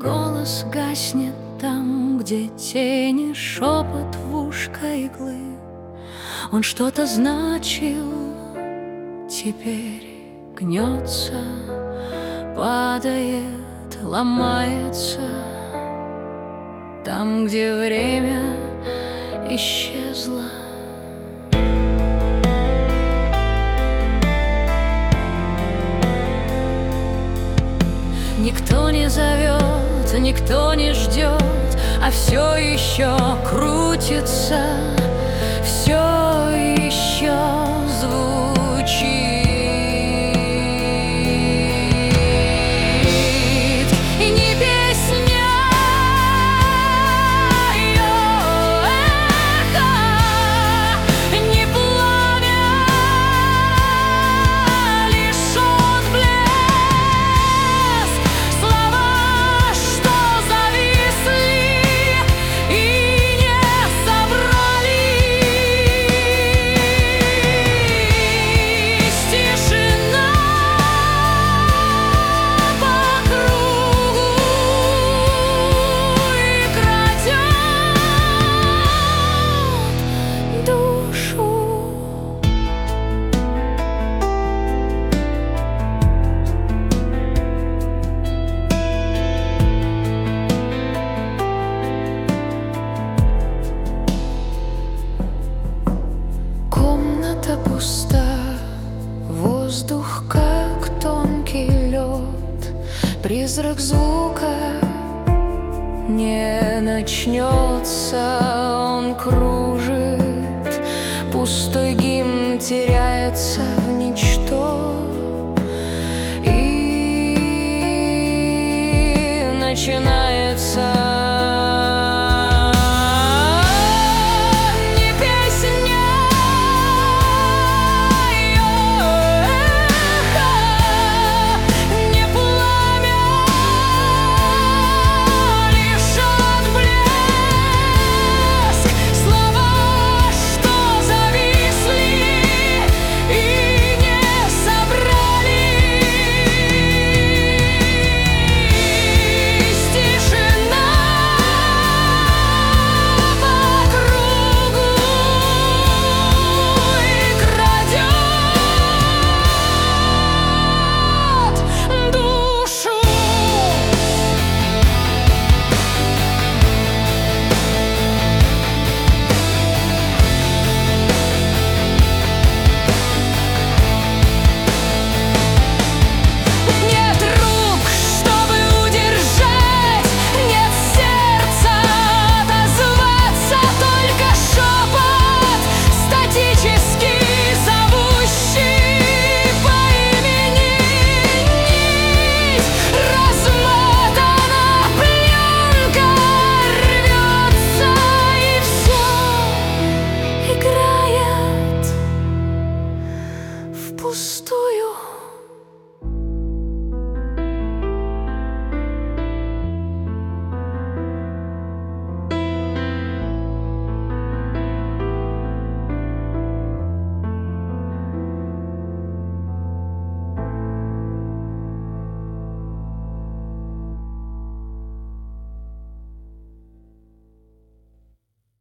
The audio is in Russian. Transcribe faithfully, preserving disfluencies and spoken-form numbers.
голос гаснет там, где тени, шепот в ушко иглы. Он что-то значил, теперь гнется, падает, ломается. Там, где время исчезло. Никто не зовет, никто не ждет, а все еще крутится, все еще звучит. И не песня, ее эхо, не пламя, лишь отблеск. Слова, что зависли и не собрались. Тишина по кругу и крадет душу. Комната пуста, воздух как тонкий лед. Призрак звука не начнется, он кружит. Пустой гимн теряется в ничто и начинает